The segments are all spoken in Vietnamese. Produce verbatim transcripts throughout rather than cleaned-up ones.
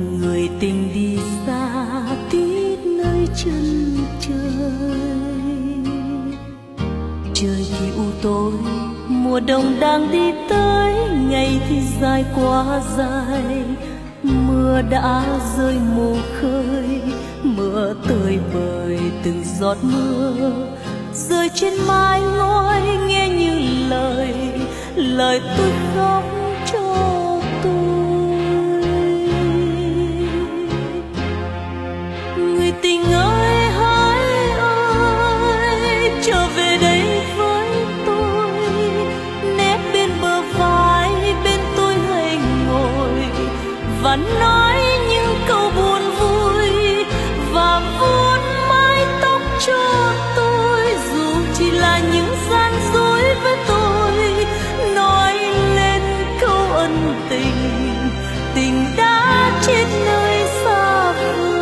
Người tình đi xa tít nơi chân trời, trời thì u tối, mùa đông đang đi tới, ngày thì dài quá dài. Mưa đã rơi mù khơi, mưa tơi bời từng giọt mưa rơi trên mái ngói, nghe như lời lời tôi khóc cho tôi. Người tình ơi hỡi ơi, trở về đây với tôi, nép bên bờ vai bên tôi hãy ngồi và nói những câu buồn vui và vuốt mái tóc cho tôi, dù chỉ là những gian dối với tôi, nói lên câu ân tình, tình đã chết nơi xa vời.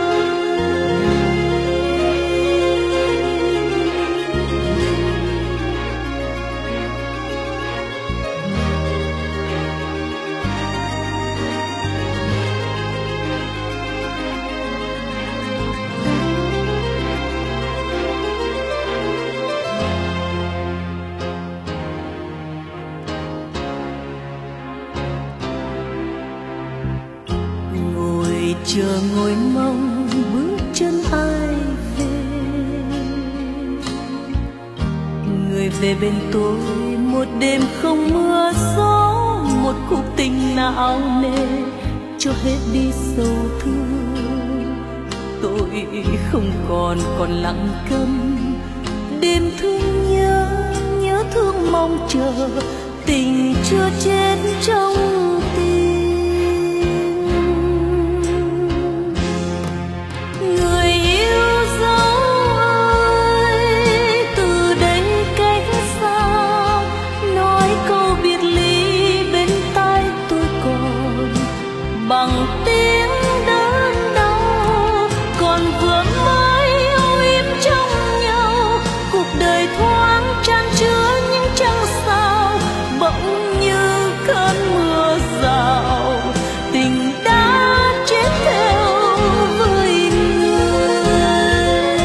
Chờ ngồi mong bước chân ai về, người về bên tôi một đêm không mưa gió, một cuộc tình não nề cho hết đi sầu thương. Tôi không còn còn lặng câm, đêm thương nhớ nhớ thương mong chờ, tình chưa chết trong tim. Bằng tiếng đớn đau còn vừa mới âu yếm trong nhau, cuộc đời thoáng chan chứa những trăng sao, bỗng như cơn mưa rào, tình đã chết theo với người.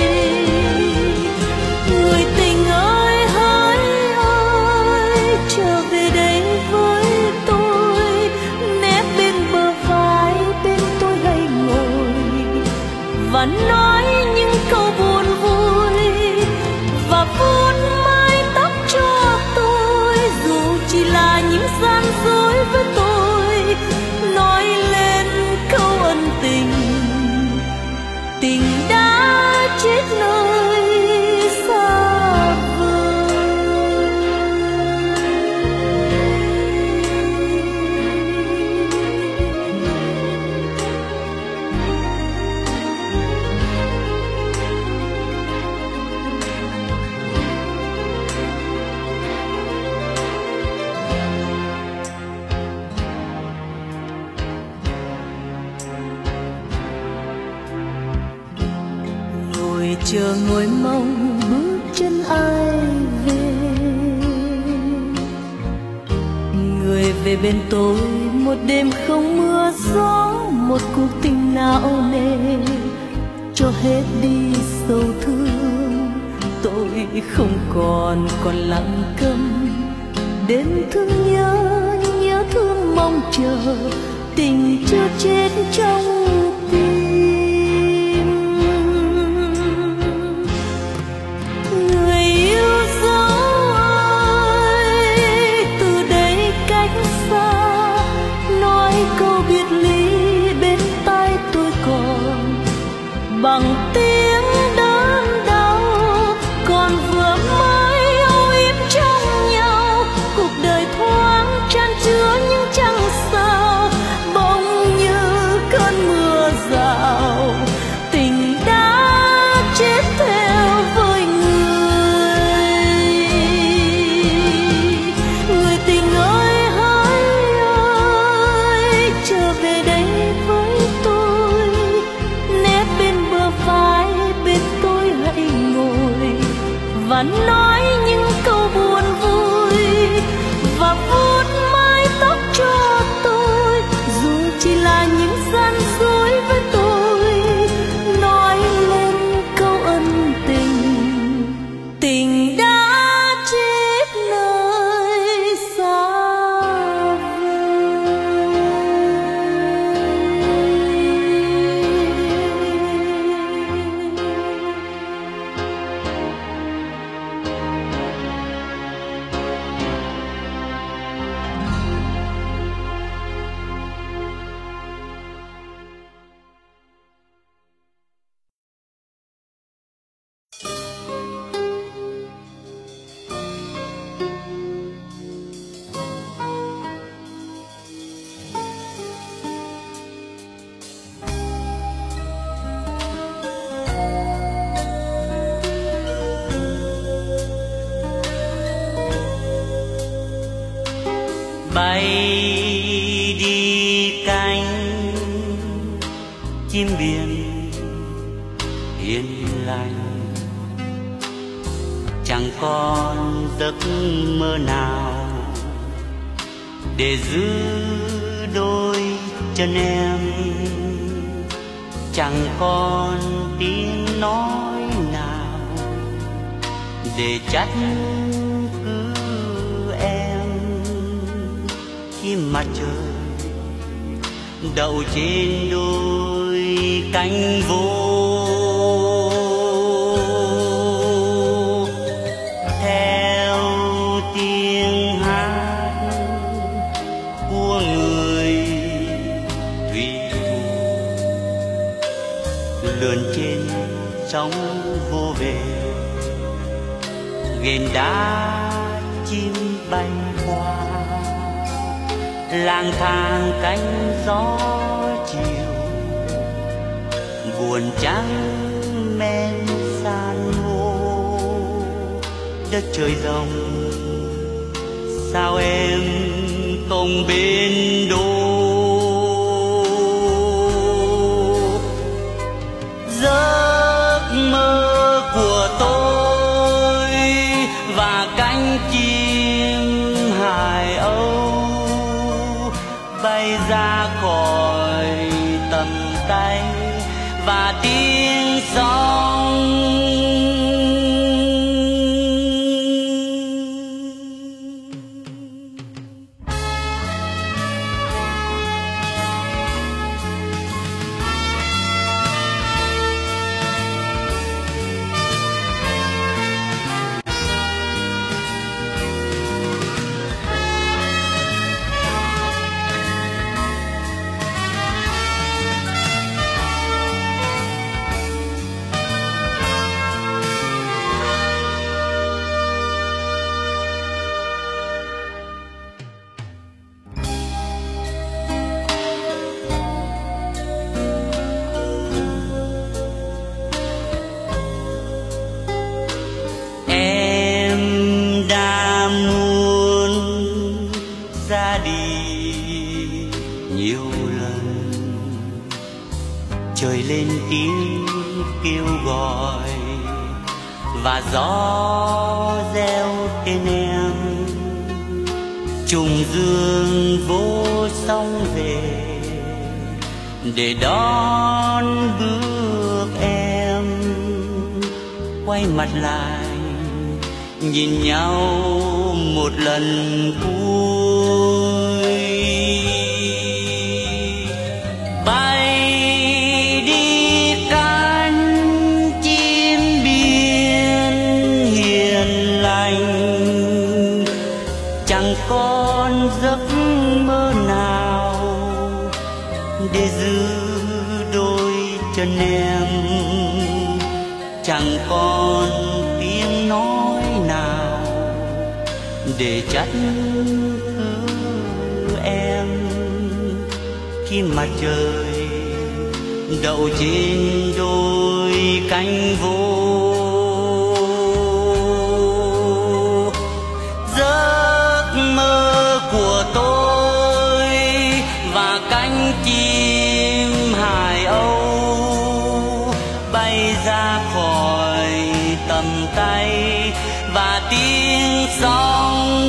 Người tình ơi hỡi ơi, trở về đây với tôi, nép bên bờ vai bên tôi hãy ngồi và nói những câu buồn vui và vuốt mái tóc cho tôi, dù chỉ là những gian dối với tôi, nói lên câu ân tình, tình đã chết nơi xa vời. Chờ ngồi mong bước chân ai về, người về bên tôi một đêm không mưa gió, một cuộc tình não nề cho hết đi sầu thương. Tôi không còn còn lặng câm, đêm thương nhớ nhớ thương mong chờ, tình chưa chết trong tim. Bằng tiếng đớn đau còn vừa mới âu yếm trong nhau, cuộc đời thoáng chan chứa những trăng sao, bỗng như cơn mưa rào, tình đã chết theo với người. Người tình ơi hỡi ơi, trở về đây với tôi, nép bên bờ vai bên tôi hãy ngồi và nói những câu buồn vui và vuốt mái tóc cho tôi, dù chỉ là những giây bay đi cánh chim biển yên lành, chẳng còn giấc mơ nào để giữ đôi chân em, chẳng còn tiếng nói nào để trách cứ em. Khi mặt trời đậu trên đôi cánh vô, theo tiếng hát của người thủy thủ lượn trên sóng vô về, ghềnh đá chim bay qua, lang thang cánh gió chiều, buồn trắng men san hô đất trời rộng. Sao em không bên đô? Giấc mơ của tôi và cánh chim hải âu bay ra khỏi tầm tay và tiếng sóng. Trời lên tiếng kêu gọi và gió reo tên em, trùng dương vô sóng về để đón bước em. Quay mặt lại nhìn nhau một lần cuối, bay con giấc mơ nào để giữ đôi chân em, chẳng còn tiếng nói nào để trách cứ em. Khi mặt trời đậu trên đôi cánh vô, của tôi và cánh chim hải âu bay ra khỏi tầm tay và tiếng sóng.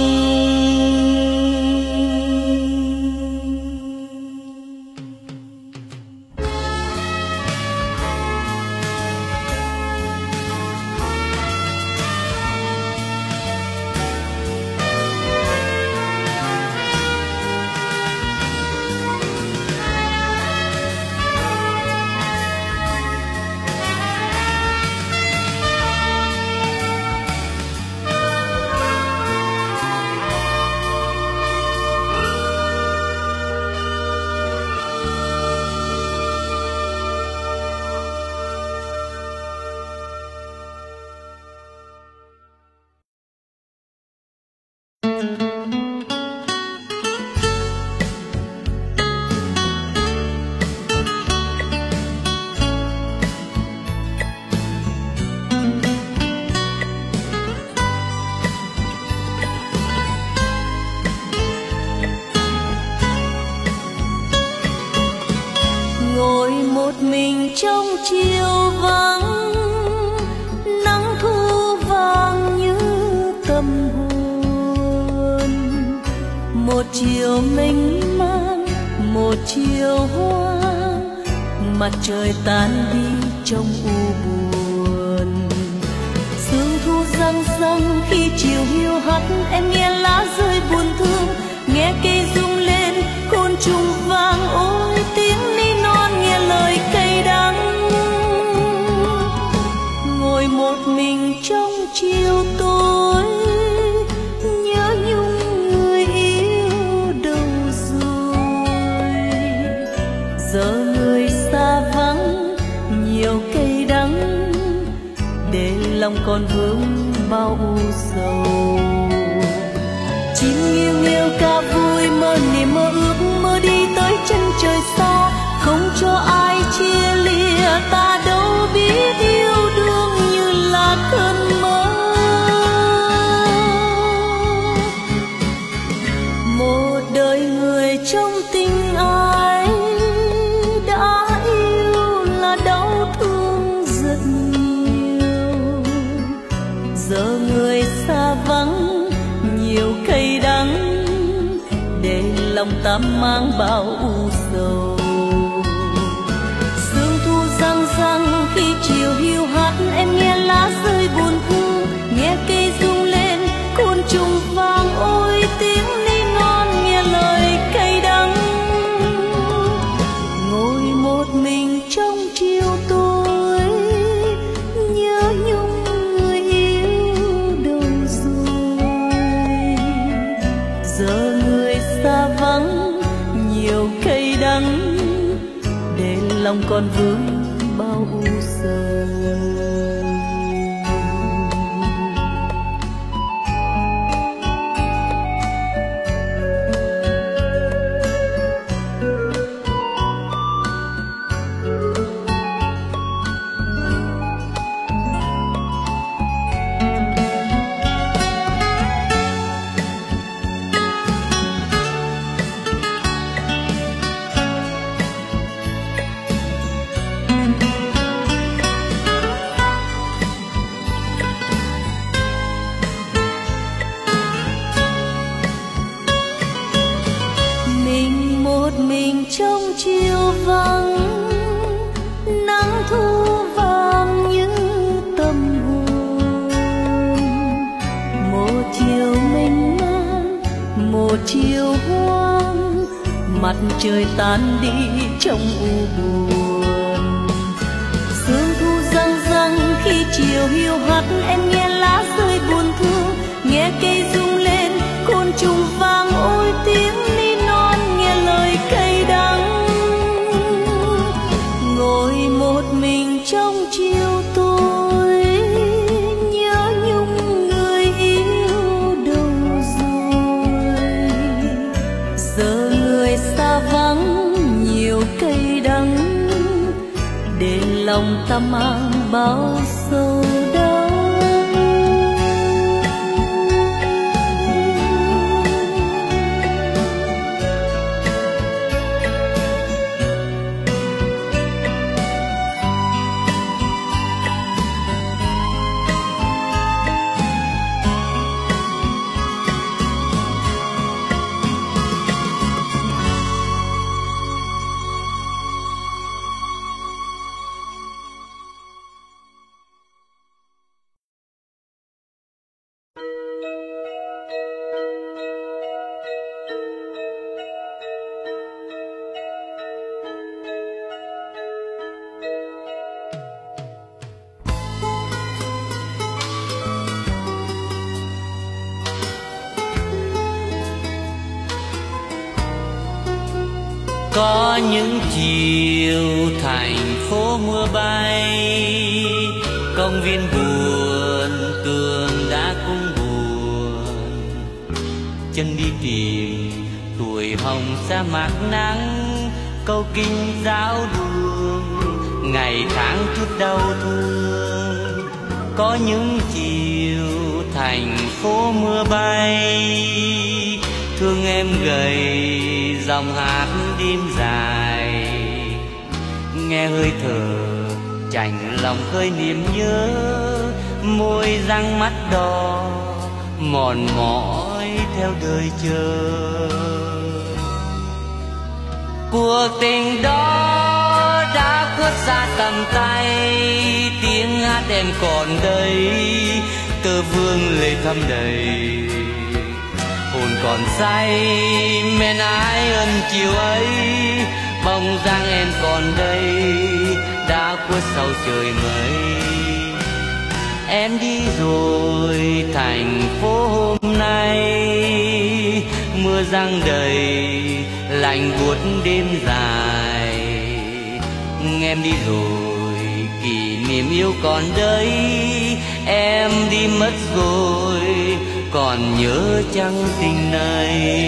trong chiều vắng, nắng thu vàng như tâm hồn. Một chiều mênh mang, một chiều hoang, mặt trời tan đi trong u buồn. Sương thu răng răng khi chiều hiu hắt, em nghe lá rơi buồn thương, nghe cây rung lên côn trùng vang. Ôi tiếng ni non nghe lời cay đắng, ngồi một mình trong chiều tối, nhớ nhung người yêu đâu rồi. Giờ người xa vắng, nhiều cây đắng, để lòng còn vương bao u sầu. Chim nghiêu nghiêu ca vui, mơ niềm mơ ước, mơ đi tới chân trời xa, không cho ai chia lìa. Ta đâu biết yêu đương như là cơn mơ. Một đời người trong tình ai đã yêu là đau thương rất nhiều. Giờ người xa vắng, nhiều cây đắng, để lòng ta mang bao u sầu. Sương thu răng răng khi chiều hiu hắt, em nghe lá rơi buồn thương, nghe cây rung lên côn trùng vang. Ôi tiếng ni non nghe lời cay đắng, ngồi một mình trong chiều tối, nhớ nhung người yêu đâu rồi. Giờ người xa vắng, nhiều cây đắng, để lòng còn vương bao u sầu. Trong chiều vắng, nắng thu vàng như tâm hồn. Một chiều mênh mang, một chiều hoang, mặt trời tan đi trong u buồn. Sương thu răng răng khi chiều hiu hắt, em nghe lá rơi buồn thương, nghe cây rung lên côn trùng vang. Ôi tiếng ni non nghe lời cay đắng, ngồi một mình trong chiều tối, nhớ nhung người yêu đâu rồi. Giờ người xa vắng, nhiều cây đắng, để lòng ta mang bao sầu đau. Có những chiều thành phố mưa bay, công viên buồn, tường đã cũng buồn. Chân đi tìm tuổi hồng sa mạc nắng, câu kinh giáo đường, ngày tháng chút đau thương. Có những chiều thành phố mưa bay, thương em gầy dòng hát đêm dài, nghe hơi thở chạnh lòng khơi niềm nhớ, môi răng mắt đỏ mòn mỏi theo đời chờ. Cuộc tình đó đã khuất xa tầm tay, tiếng hát em còn đây, tơ vương lệ thắm đầy, hồn còn say men ái ân chiều ấy. Bóng dáng em còn đây đã khuất sau trời mây. Em đi rồi thành phố hôm nay, mưa giăng đầy lạnh buốt đêm dài. Em đi rồi kỷ niệm yêu còn đây, em đi mất rồi còn nhớ chăng tình này.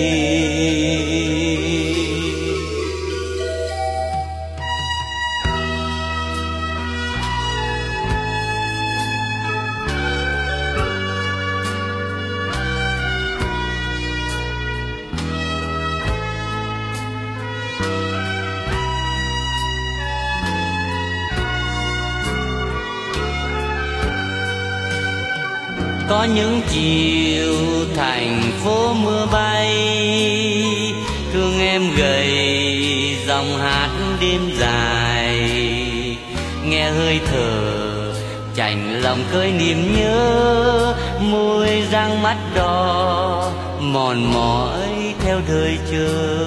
Có những chiều thành phố mưa bay, thương em gầy dòng hát đêm dài. Nghe hơi thở chạnh lòng khơi niềm nhớ, môi răng mắt đỏ mòn mỏi theo đời chờ.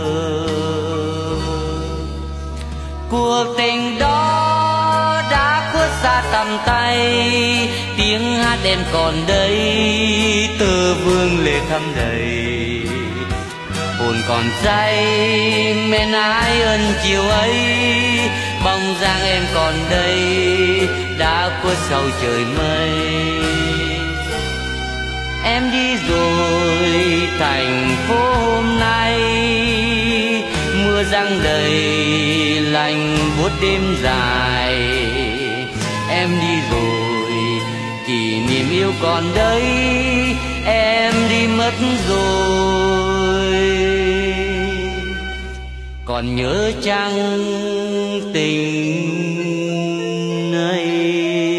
Cuộc tình đó đã khuất xa tầm tay, tiếng hát em còn đây, tơ vương lệ thắm đầy, hồn còn say men ái ân chiều ấy. Bóng dáng em còn đây đã khuất sau trời mây. Em đi rồi thành phố hôm nay, mưa giăng đầy lạnh buốt đêm dài. Em đi rồi kỷ niệm yêu còn đây, em đi mất rồi còn nhớ chăng tình này.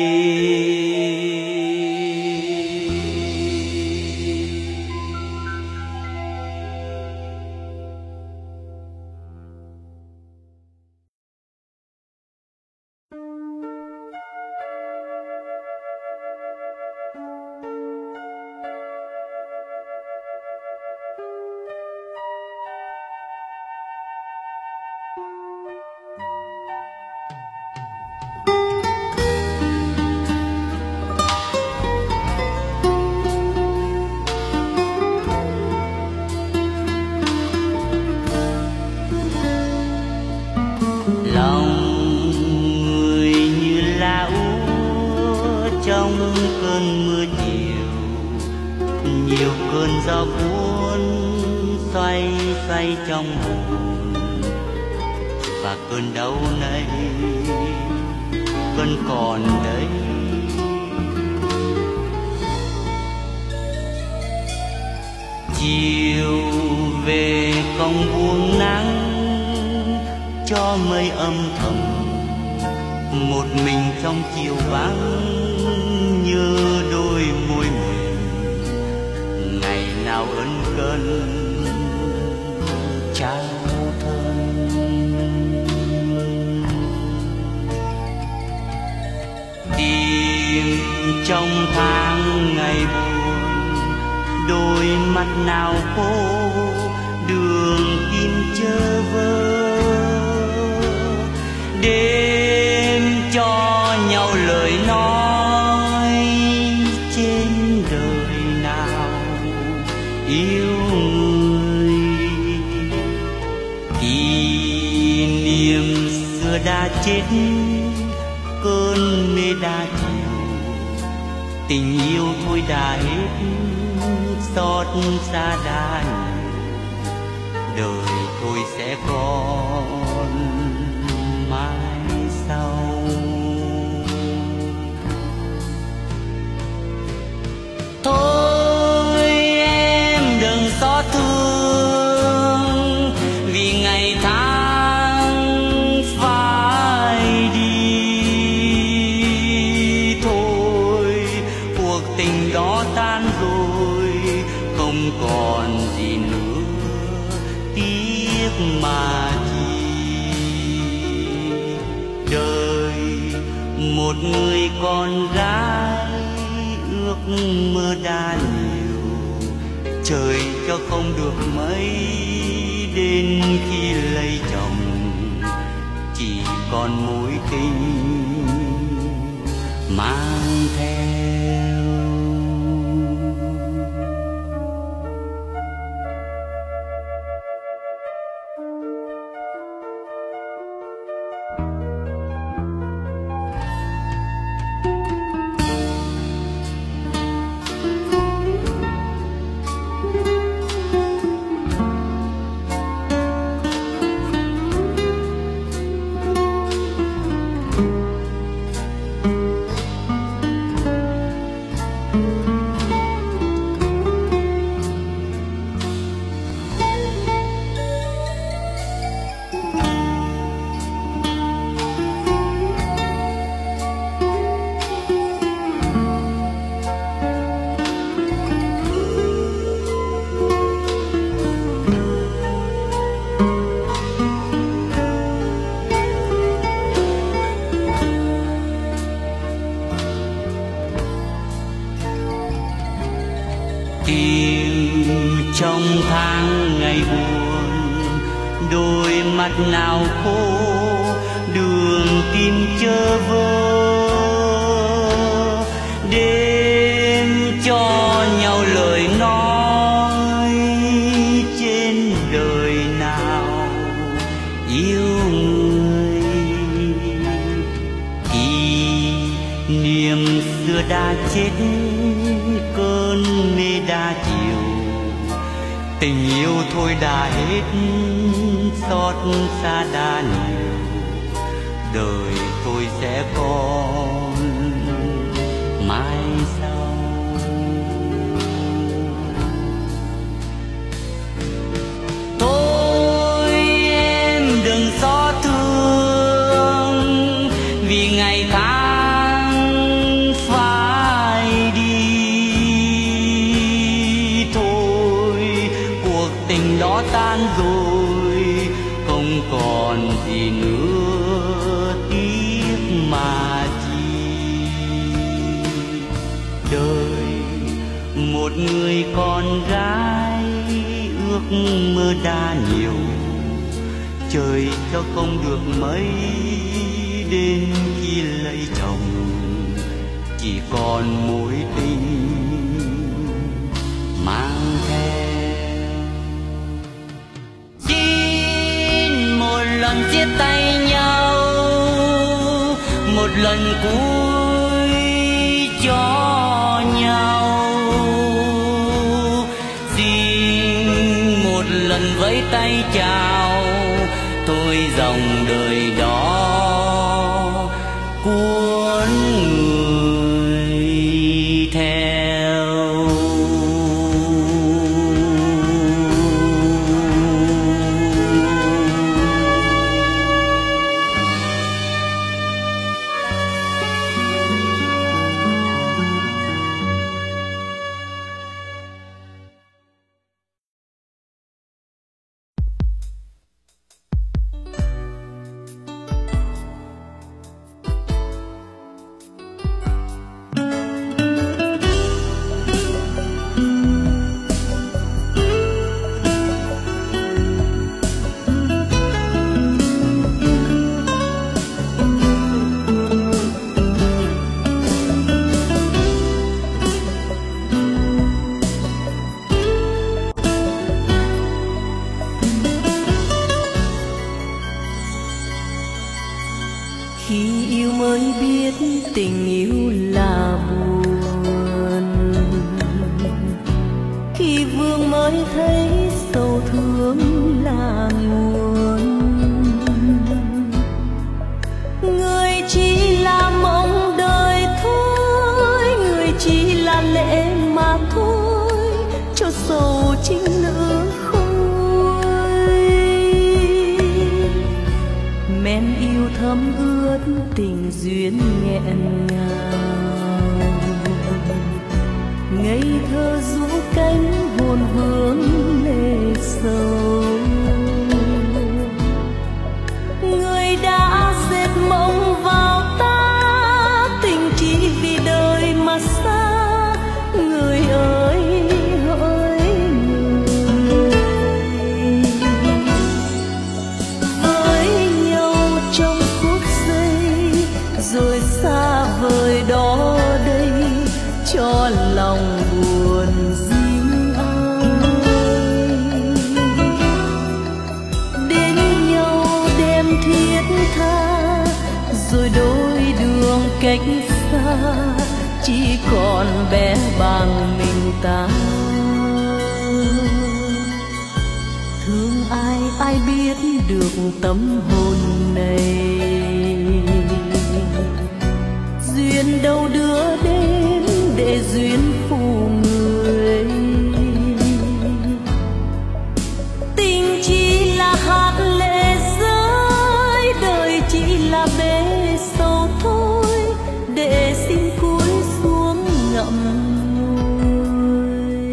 Gió cuốn xoay xoay trong hồn, và cơn đau này vẫn còn đây. Chiều về không buông nắng, cho mây âm thầm một mình trong chiều vắng, như đôi môi mềm ngày nào ân cần trao thân. Tìm trong tháng ngày buồn, đôi mắt nào khô đường kim chơ vơ, đêm cho nhau lời nói trên đời nào yêu người. Kỷ niệm xưa đã chết, cơn mê đã chiều, tình yêu thôi đã hết, xót xa đã nhiều, đời thôi sẽ còn mai sau. Thôi em đừng xót thương, vì ngày tháng phá tình đó tan rồi, không còn gì nữa tiếc mà chi. Đời một người con gái ước mơ đa nhiều, trời cho không được mấy, đến khi lấy chồng chỉ còn mối tình mang theo. Tìm trong tháng ngày buồn, đôi mắt nào khô, đường tim chơ vơ. Đêm cho nhau lời nói, trên đời nào yêu người. Kỷ niệm xưa đã chết, cơn mê đã chiều, tình yêu thôi đã hết, xót xa đã nhiều. Đời tôi sẽ còn mai sau. Thôi em đừng xót thương, vì ngày tháng phải đi. Tình đó tan rồi, không còn gì nữa tiếc mà chi. Đời một người con gái ước mơ đa nhiều, trời cho không được mấy, đến khi lấy chồng chỉ còn mối tình mang theo. Lần chia tay nhau, một lần cuối cho nhau, xin một lần vẫy tay chào, thôi dòng đời đó cuốn người theo. Khi yêu mới biết tình yêu là buồn, khi vương mới thấy sầu thương là nguồn. Người chỉ là mộng đời thôi, người chỉ là lệ mà thôi, cho sầu chính nữ khôi. Men yêu thấm ướt tình duyên nghẹn ngào, ngây thơ rũ cánh hồn vương lệ sầu. Người đã dệt mộng vào ta, tình chỉ vì đời mà xa. Người ơi hỡi người, với nhau trong phút giây rồi xa vời đó đây, cho lòng buồn riêng ai. Đến nhau đêm thiết tha, rồi đôi đường cách xa, chỉ còn bé bằng mình ta. Thương ai ai biết được tâm hồn này, duyên đâu đưa đến để duyên phù người. Tình chỉ là hạt lệ rơi, đời chỉ là bể sầu thôi, để xin cúi xuống ngậm ngùi.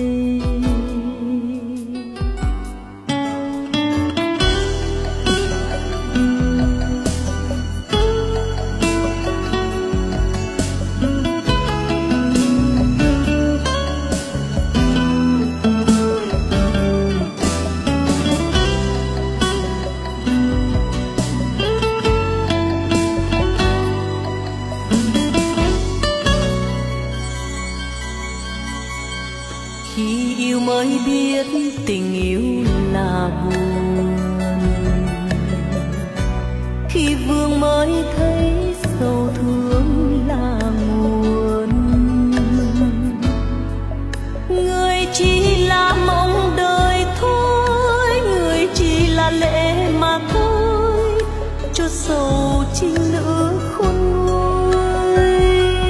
Khi yêu mới biết tình yêu là buồn, khi vương mới thấy sầu thương là nguồn. Người chỉ là mong đời thôi, người chỉ là lệ mà thôi, cho sầu chinh nữ khôn nguôi.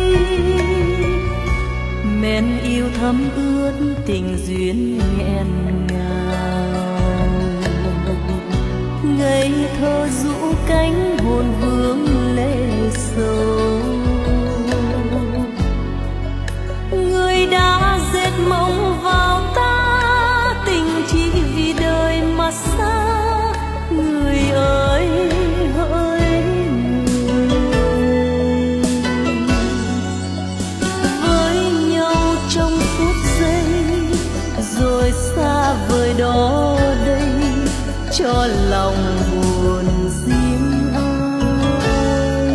Men yêu thấm ướt tình duyên nghẹn ngào, ngây thơ rũ cánh hồn vương lệ sầu. Người đã dệt mộng vào ta, tình chỉ vì đời mà xa. Người ơi hỡi người, với nhau trong phút giây rồi xa vời đó đây, cho lòng buồn riêng ai.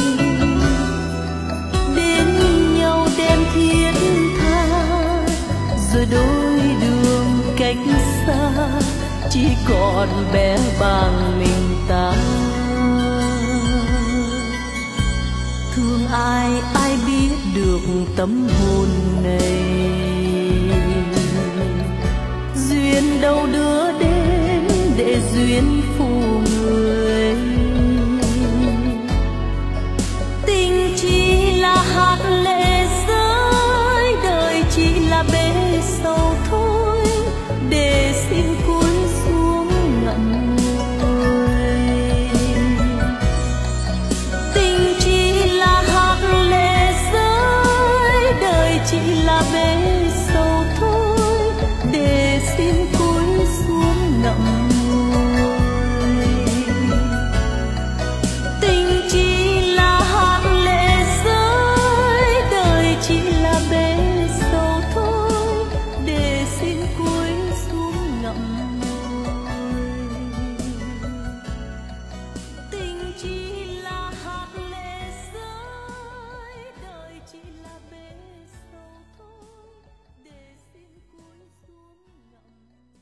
Đến nhau đêm thiết tha, rồi đôi đường cách xa, chỉ còn bé bằng mình ta. Thương ai ai biết được tâm hồn này, duyên đâu đưa đến để duyên phù người. Tình chỉ là hạt lệ rơi, đời chỉ là bể sầu thôi, để xin cúi xuống ngậm ngùi. Tình chỉ là hạt lệ rơi, đời chỉ là bể sầu thôi, để xin cúi xuống ngậm ngùi. Tình chỉ là hạt lệ rơi, đời chỉ là bể sầu thôi, để xin cúi xuống ngậm ngùi. Tình chỉ là hạt lệ rơi, đời chỉ là bể sầu thôi, để xin cúi xuống ngậm ngùi.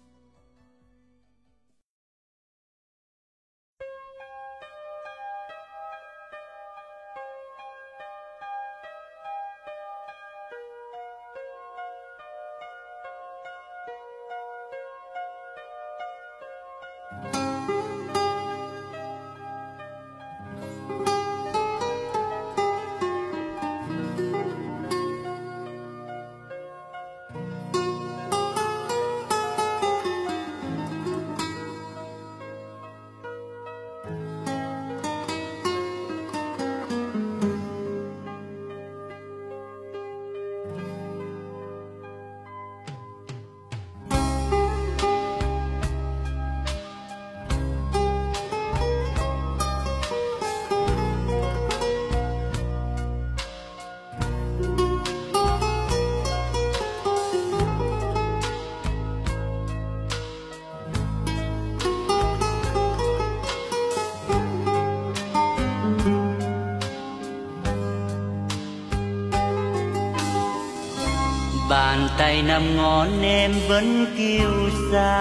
Bàn tay nằm ngón em vẫn kiêu sa,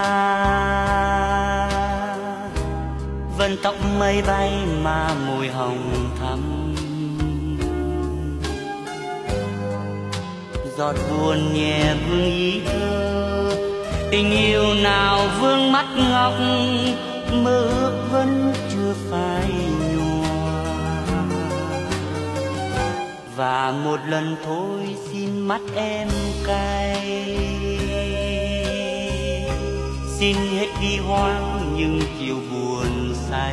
vân tóc mây bay mà mùi hồng thắm. Giọt buồn nhẹ vương ý thơ, tình yêu nào vương mắt ngọc, mơ ước vẫn chưa phai nhòa. Và một lần thôi xin mắt em cay, xin hết đi hoang những chiều buồn say.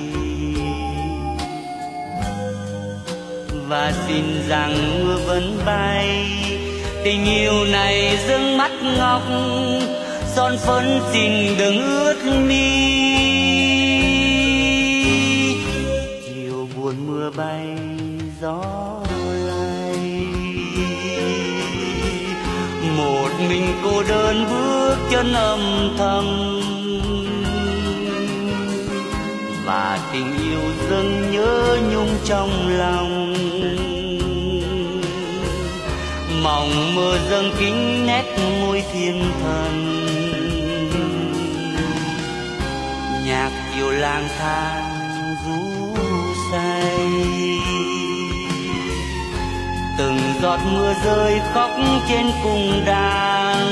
Và xin rằng mưa vẫn bay, tình yêu này dâng mắt ngọc, son phấn xin đừng ướt mi. Chiều buồn mưa bay gió lay, một mình cô đơn bước chân âm thầm. Và tình yêu dâng nhớ nhung trong lòng, mong mơ dâng kính nét môi thiên thần. Nhạc kiều lang thang rú say, từng giọt mưa rơi khóc trên cung đàn.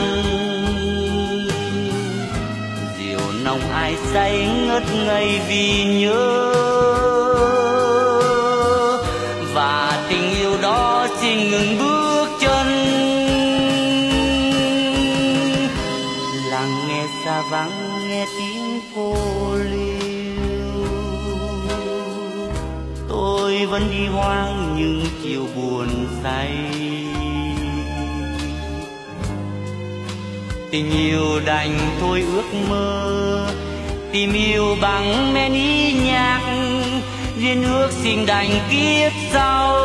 Diều nồng ai say ngất ngây vì nhớ, và tình yêu đó xin ngừng bước chân. Lặng nghe xa vắng nghe tiếng cô liêu, tôi vẫn đi hoang những chiều buồn say. Tình yêu đành thôi ước mơ, tìm yêu bằng men ý nhạc, duyên ước xin đành kiếp sau.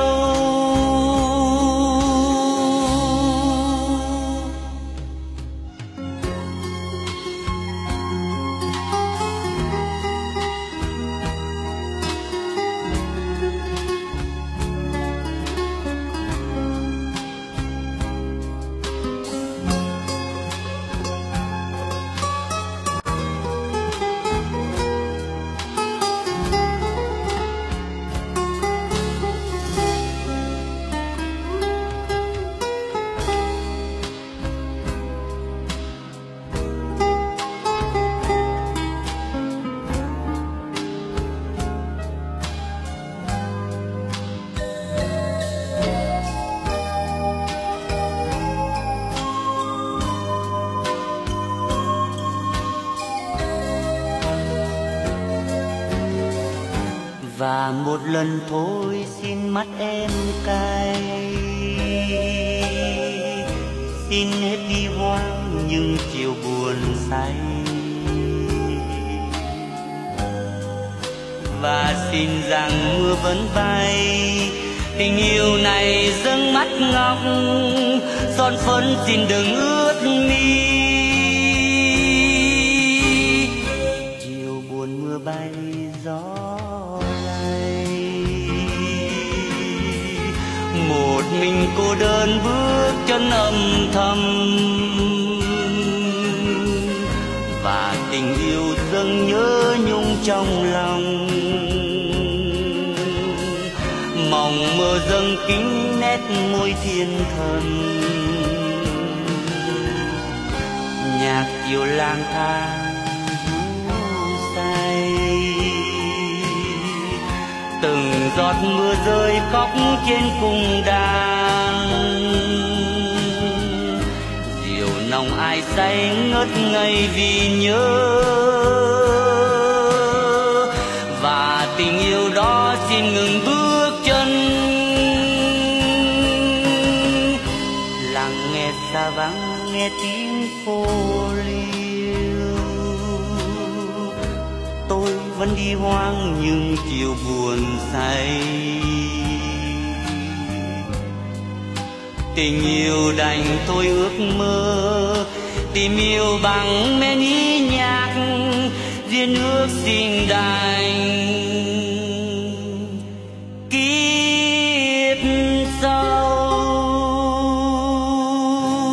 Và một lần thôi xin mắt em cay, xin hết đi hoang những chiều buồn say. Và xin rằng mưa vẫn bay, tình yêu này dâng mắt ngọc, son phấn xin đừng ướt mi. Chiều buồn mưa bay gió, một mình cô đơn bước chân âm thầm. Và tình yêu dâng nhớ nhung trong lòng, mong mơ dâng kính nét môi thiên thần. Nhạc kiều lang thang ru say, từng giọt mưa rơi khóc trên cung đàn. Diều nồng ai say ngất ngây vì nhớ, và tình yêu đó xin ngừng bước chân. Lặng nghe xa vắng nghe tiếng cô liêu, tôi vẫn đi hoang những chiều buồn say. Tình yêu đành thôi ước mơ, tìm yêu bằng men ý nhạc, duyên ước xin đành kiếp sau.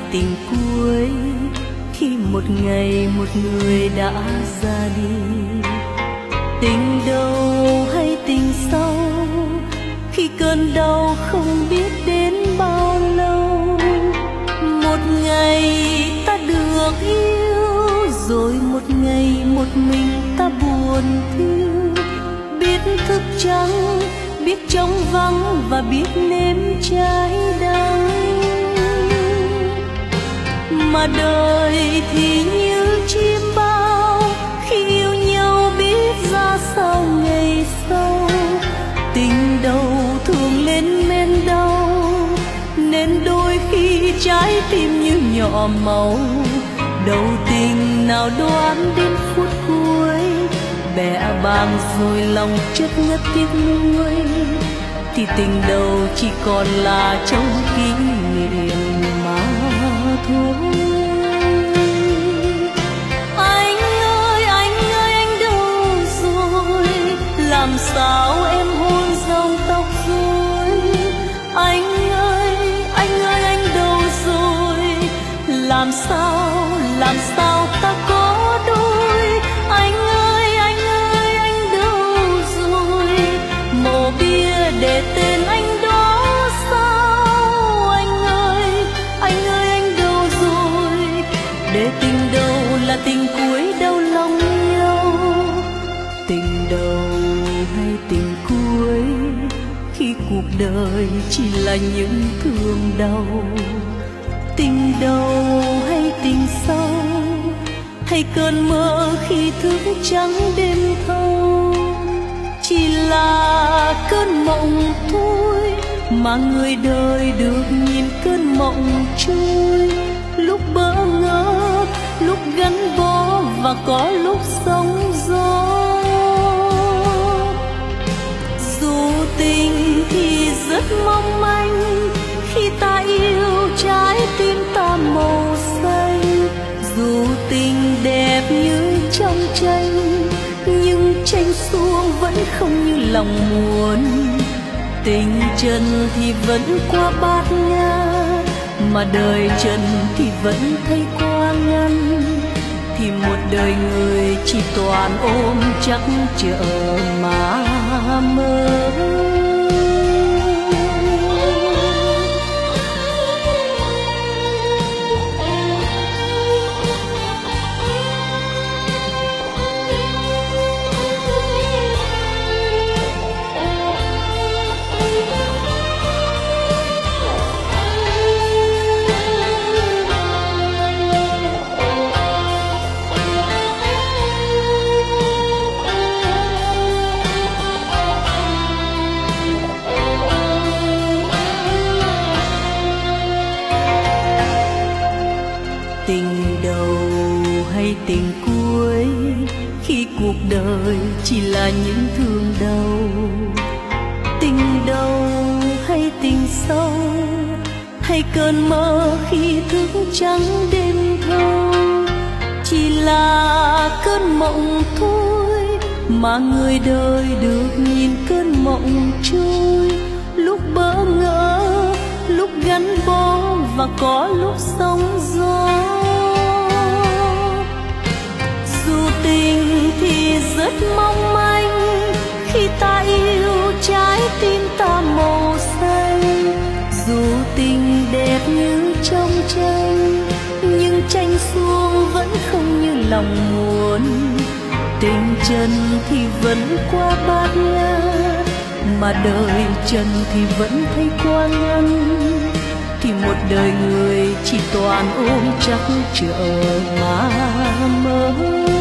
tình cuối, khi một ngày một người đã ra đi. Tình đầu hay tình sau, khi cơn đau không biết đến bao lâu. Một ngày ta được yêu, rồi một ngày một mình ta buồn thiêu. Biết thức trắng, biết trống vắng và biết nếm trái đắng. Mà đời thì như chim bao, khi yêu nhau biết ra sao ngày sau. Tình đầu thường lên men đau, nên đôi khi trái tim như nhỏ máu. Đầu tình nào đoán đến phút cuối, bẽ bàng rồi lòng chất ngất tiếc nuối. Thì tình đầu chỉ còn là trong kỷ niệm mà thôi. Anh ơi, anh ơi, anh đâu rồi? Làm sao em hôn dòng tóc rối? Anh ơi, anh ơi, anh đâu rồi? Làm sao, làm sao ta có đôi? Anh ơi, anh ơi, anh đâu rồi? Mộ bia để tên anh đó sao? Anh ơi, anh ơi, anh đâu rồi? Để tình đầu là tình cuối đau lòng nhau. Tình đầu hay tình cuối, khi cuộc đời chỉ là những thương đau. Tình đầu hay tình sau, hay cơn mơ khi thức trắng đêm thâu. Chỉ là cơn mộng thôi, mà người đời được nhìn cơn mộng trôi. Lúc bỡ ngỡ, lúc gắn bó, và có lúc sóng gió. Dù tình thì rất mong manh, khi ta yêu trái tim ta màu xanh. Dù tình đẹp như trong tranh, nhưng tranh xuông vẫn không như lòng muốn. Tình trần thì vẫn qua bát ngát, mà đời trần thì vẫn thấy qua ngăn. Thì một đời người chỉ toàn ôm chắc chờ mà mơ. Tình đầu hay tình cuối, khi cuộc đời chỉ là những thương đau. Tình đầu hay tình sau, hay cơn mơ khi thức trắng đêm thâu. Chỉ là cơn mộng thôi, mà người đời được nhìn cơn mộng trôi. Lúc bỡ ngỡ, lúc gắn bó, và có lúc sóng gió. Dù tình thì rất mong manh, khi ta yêu trái tim ta màu xanh. Dù tình đẹp như trong tranh, nhưng tranh xuông vẫn không như lòng muốn. Tình trần thì vẫn qua bát ngát, mà đời trần thì vẫn thấy qua ngăn. Thì một đời người chỉ toàn ôm chắc chờ mà mơ.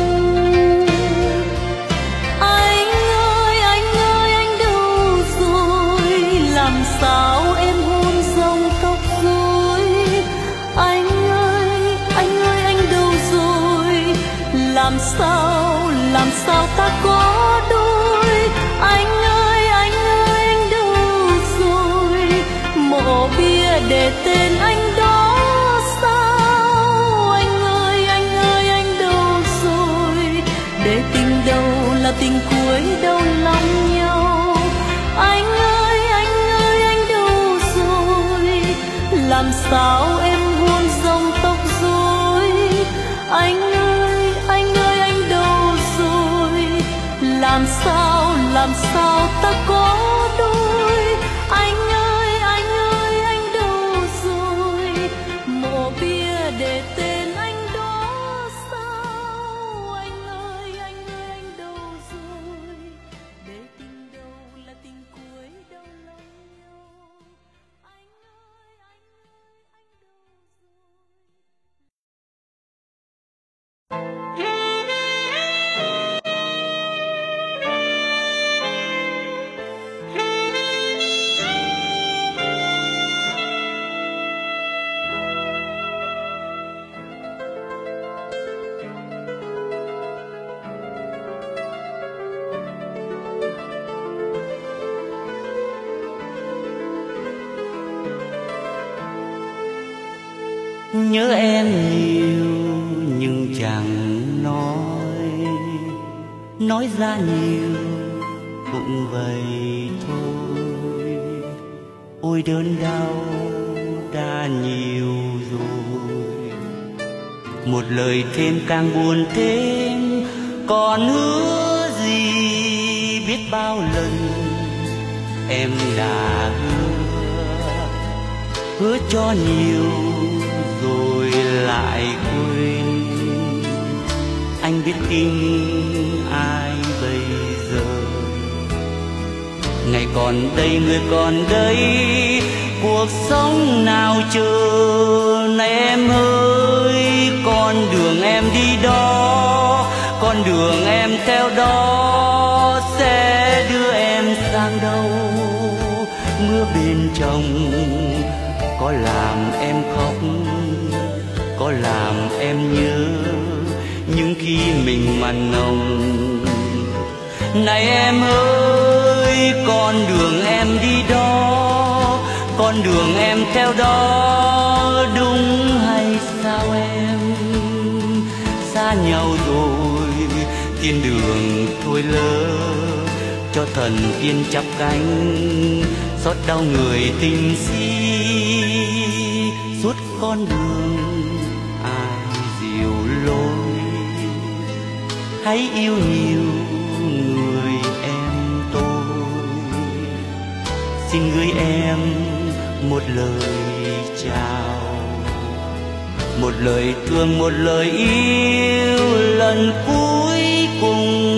Anh ơi, anh ơi, anh đâu rồi? Làm sao em hôn dòng tóc rối? Anh ơi, anh ơi, anh đâu rồi? Làm sao, làm sao ta có đôi? Anh ơi, anh ơi, anh đâu rồi? Mộ bia để tên anh đó sao? Anh ơi, anh ơi, anh đâu rồi? Để tình đầu là tình cuối đau lòng nhau. Anh ơi, anh ơi, anh đâu rồi? Làm sao em hôn dòng Anh ơi, anh ơi, anh đâu rồi? Làm sao, làm sao ta có đôi? Anh ơi, anh ơi, anh đâu rồi? Mộ bia để tên anh đó sao? Anh ơi, anh ơi, anh đâu rồi? Để tình đầu là tình cuối đâu lâu yêu. Anh ơi, anh ơi, anh đâu nhớ em nhiều nhưng chẳng nói, nói ra nhiều cũng vậy thôi. Ôi đớn đau đã nhiều rồi, một lời thêm càng buồn thêm. Còn hứa gì biết bao lần em đã hứa, hứa cho nhiều rồi lại quên. Anh biết tin ai bây giờ, ngày còn đây người còn đây, cuộc sống nào chờ này em ơi. Con đường em đi đó, con đường em theo đó sẽ đưa em sang đâu. Mưa bên chồng có làm em khóc, có làm em nhớ những khi mình mặn nồng. Này em ơi, con đường em đi đó, con đường em theo đó, đúng hay sao em? Xa nhau rồi, thiên đường thôi lỡ, cho thần tiên chắp cánh, xót đau người tình si. Suốt con đường ai dìu lối, hãy yêu nhiều người em tôi. Xin gửi em một lời chào, một lời thương, một lời yêu lần cuối cùng.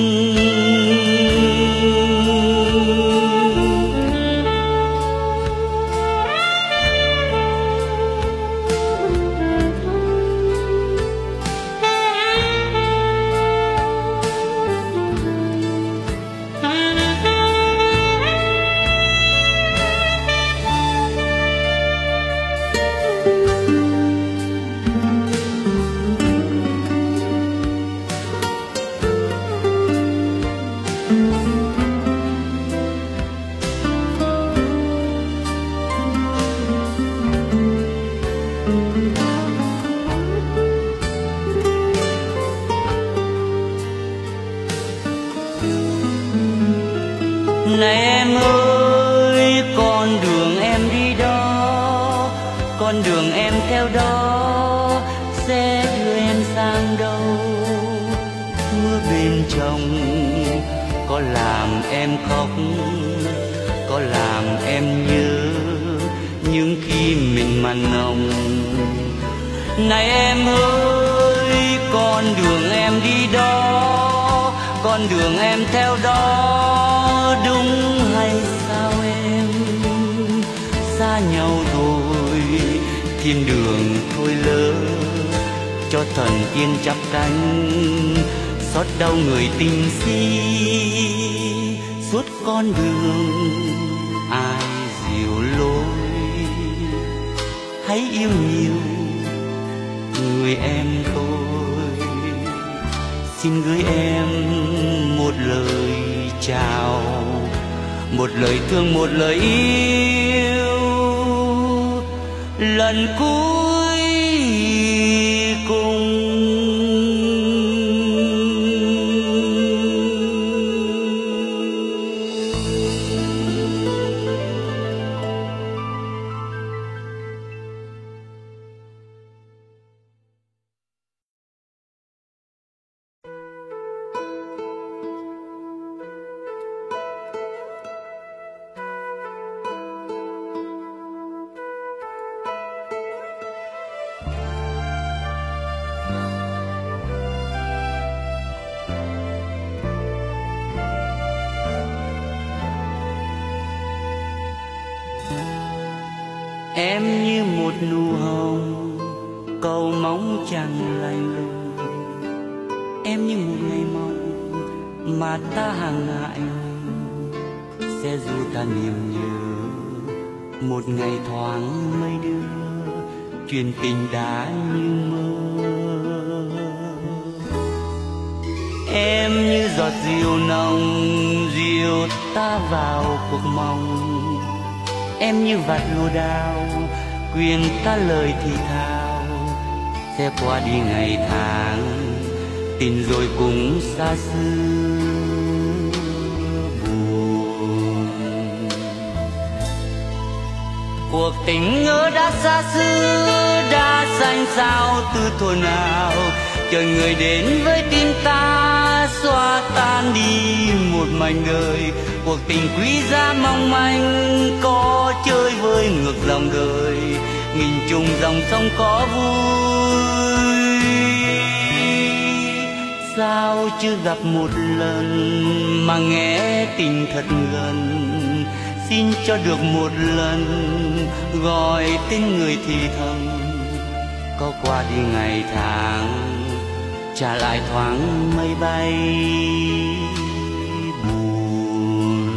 Này em ơi, con đường em đi đó, con đường em theo đó sẽ đưa em sang đâu. Mưa bên chồng có làm em khóc, có làm em nhớ những khi mình mặn nồng. Này em ơi, con đường em đi đó, con đường em theo đó, đúng hay sao em? Xa nhau rồi, thiên đường thôi lỡ, cho thần tiên chắp cánh, xót đau người tình si. Suốt con đường ai dìu lối, hãy yêu nhiều người em tôi. Xin gửi em một lời chào, một lời thương, một lời yêu lần cuối cùng. Em như một nụ hồng cầu mong chẳng lạnh lùng, em như một ngày mong mà ta hàng ngại sẽ du ta niềm nhớ. Một ngày thoáng mây đưa chuyện tình đã như mơ. Em như giọt rượu nồng dịu ta vào cuộc mong, em như vạt lúa đào quyên ta lời thì thào. Sẽ qua đi ngày tháng tình rồi cũng xa xưa buồn. Cuộc tình ngỡ đã xa xưa đã xanh sao từ thuở nào, chờ người đến với tim ta xóa tan đi một mảnh đời. Cuộc tình quý giá mong manh có chơi với ngược dòng đời, nghìn trùng dòng sông có vui. Sao chưa gặp một lần mà nghe tình thật gần, xin cho được một lần gọi tên người thì thầm. Có qua đi ngày tháng trả lại thoáng mây bay buồn.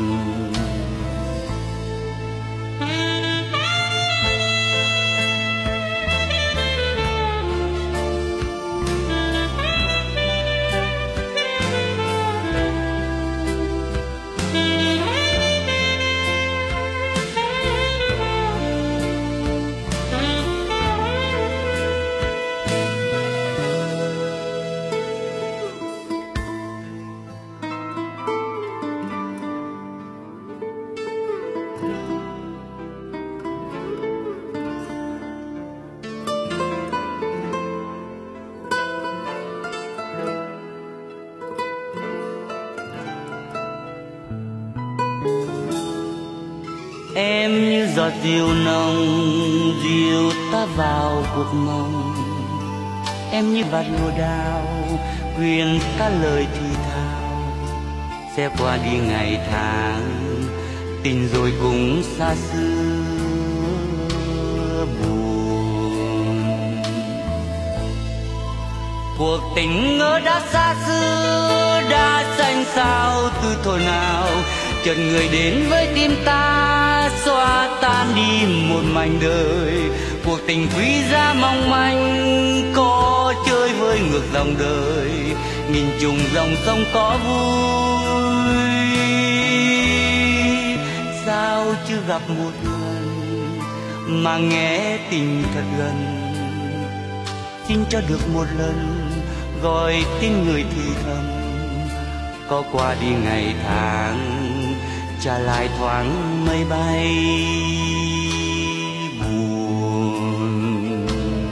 Em như giọt rượu nồng dịu ta vào cuộc mong, em như vạt lúa đào quyên ta lời thì thào. Sẽ qua đi ngày tháng tình rồi cũng xa xưa buồn. Cuộc tình ngỡ đã xa xưa đã xanh sao từ thuở nào, chợt người đến với tim ta xóa tan đi một mảnh đời. Cuộc tình quý giá mong manh có chơi với ngược dòng đời, nghìn trùng dòng sông có vui. Sao chưa gặp một lần mà nghe tình thật gần, xin cho được một lần gọi tên người thì thầm. Có qua đi ngày tháng trả lại thoáng mây bay buồn.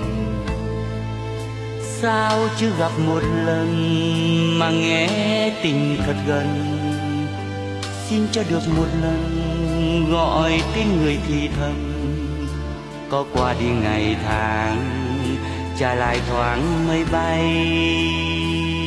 Sao chưa gặp một lần mà nghe tình thật gần, xin cho được một lần gọi tên người thì thầm. Có qua đi ngày tháng trả lại thoáng mây bay